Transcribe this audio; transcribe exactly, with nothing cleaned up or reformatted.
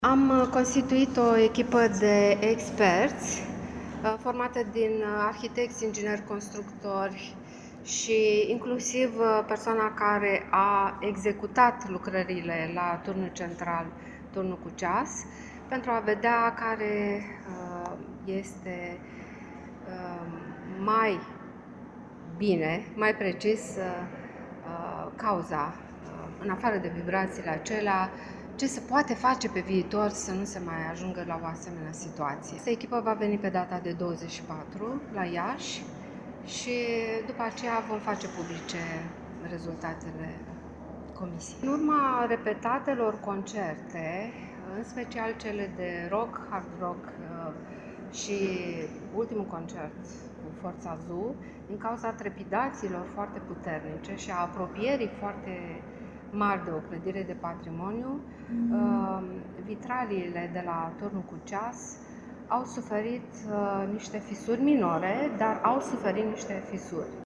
Am constituit o echipă de experți formată din arhitecți, ingineri, constructori și inclusiv persoana care a executat lucrările la turnul central, turnul cu ceas, pentru a vedea care este mai bine, mai precis, cauza, în afară de vibrațiile acelea, ce se poate face pe viitor să nu se mai ajungă la o asemenea situație. Această echipă va veni pe data de douăzeci și patru la Iași și după aceea vom face publice rezultatele comisiei. În urma repetatelor concerte, în special cele de rock, hard rock și ultimul concert cu Forța Zoo, din cauza trepidațiilor foarte puternice și a apropierii foarte mari de o clădire de patrimoniu, mm. vitraliile de la turnul cu ceas au suferit niște fisuri minore, dar au suferit niște fisuri.